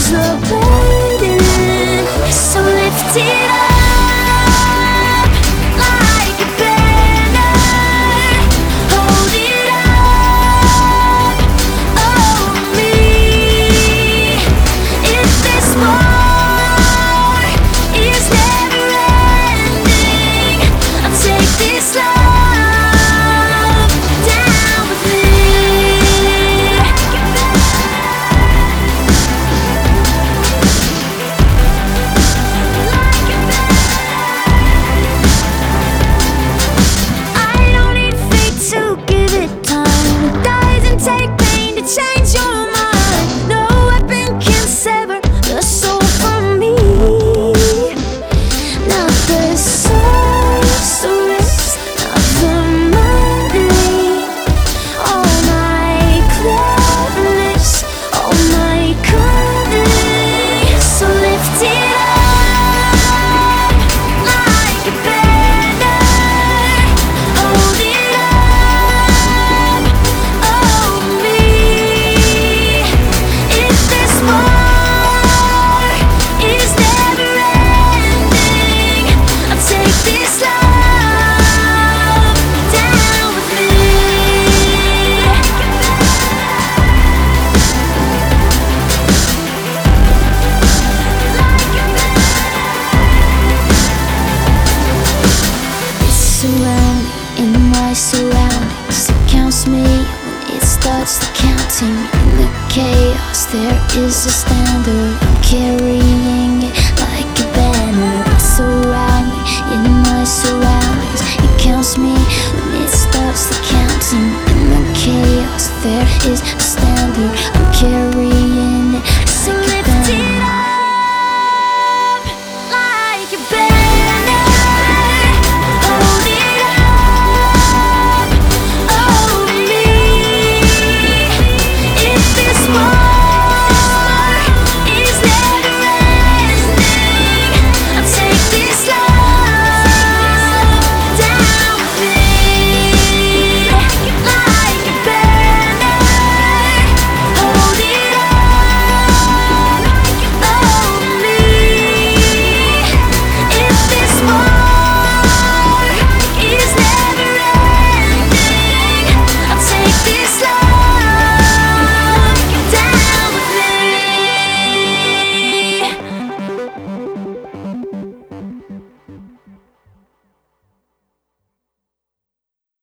abandoned. So lift it up like a banner. Hold it up over me. If this war is never ending, I'll take this love down with me. I don't need fate to give it time. It doesn't take pain to change your mind. No weapon can sever the soul from me. Not the sorceress, not the money. All my cleverness, all my cunning. So lift it up like a banner. Hold it up over me. If this war is never ending, I'll take this love down with me. It's around me, in my surroundings. It counts me when it starts the counting. In the chaos, there is a standard. I'm carrying it like a banner. It's around me, in my surroundings. It counts me when it starts the counting. In the chaos, there is a standard.